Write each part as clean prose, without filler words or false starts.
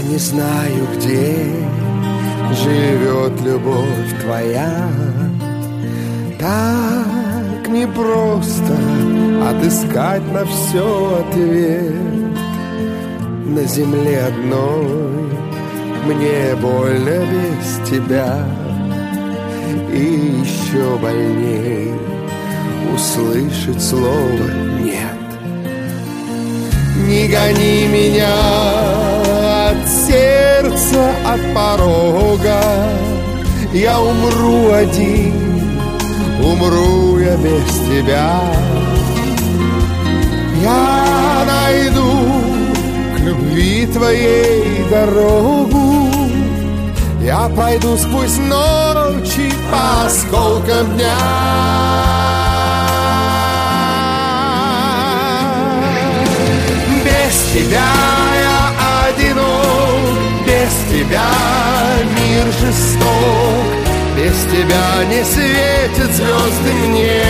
не знаю, где живет любовь твоя. Так непросто отыскать на все ответ. На земле одной мне больно без тебя, и еще больней услышать слово «нет». Не гони меня от сердца, от порога. Я умру один, умру я без тебя. Я найду к любви твоей дорогу. Я пройду сквозь ночи по осколкам дня. Без тебя я одинок, без тебя мир жесток, без тебя не светят звезды мне.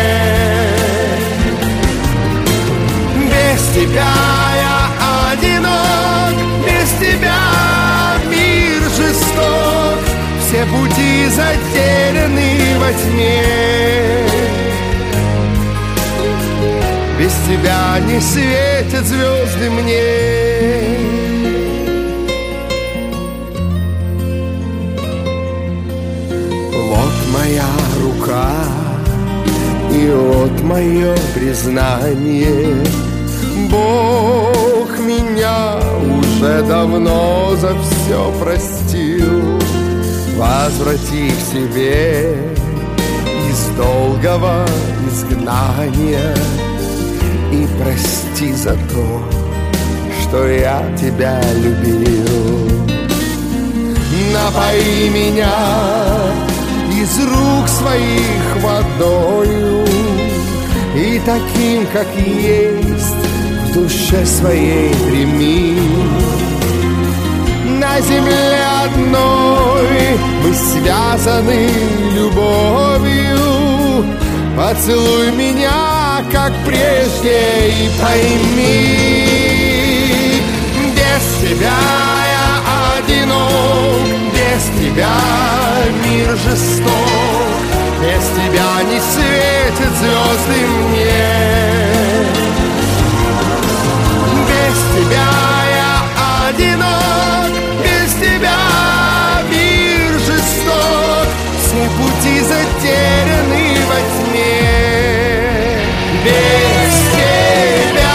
Без тебя я одинок, без тебя мир жесток, все пути затеряны во тьме. Без тебя не светят звезды мне. Вот моя рука, и вот мое признание. Бог меня уже давно за все простил. Возврати к себе из долгого изгнания и прости за то, что я тебя любил. Напои меня из рук своих водою, и таким, как есть, в душе своей прими. На земле одной мы связаны любовью. Поцелуй меня, как прежде, и пойми, без тебя я одинок, без тебя мир жесток, без тебя не светят звезды мне. Без тебя я одинок, без тебя мир жесток, все пути затеряны во тьме. Без тебя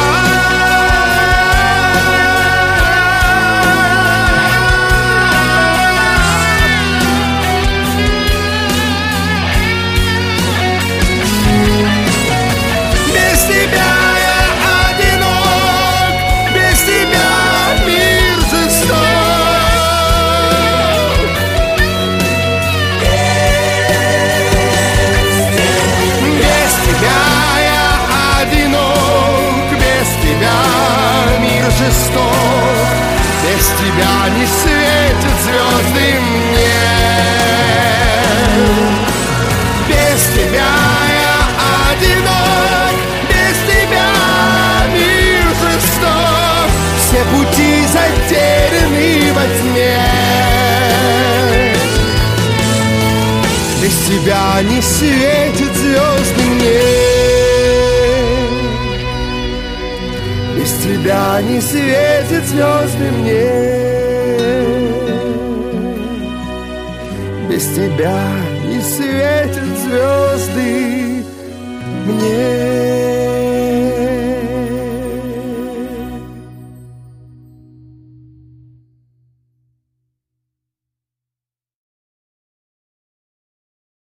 жесток, без тебя не светят звезды мне. Без тебя я одинок, без тебя мир жесток, все пути затеряны во тьме. Без тебя не светят звезды мне. Без тебя не светят звезды мне. Без тебя не светят звезды мне.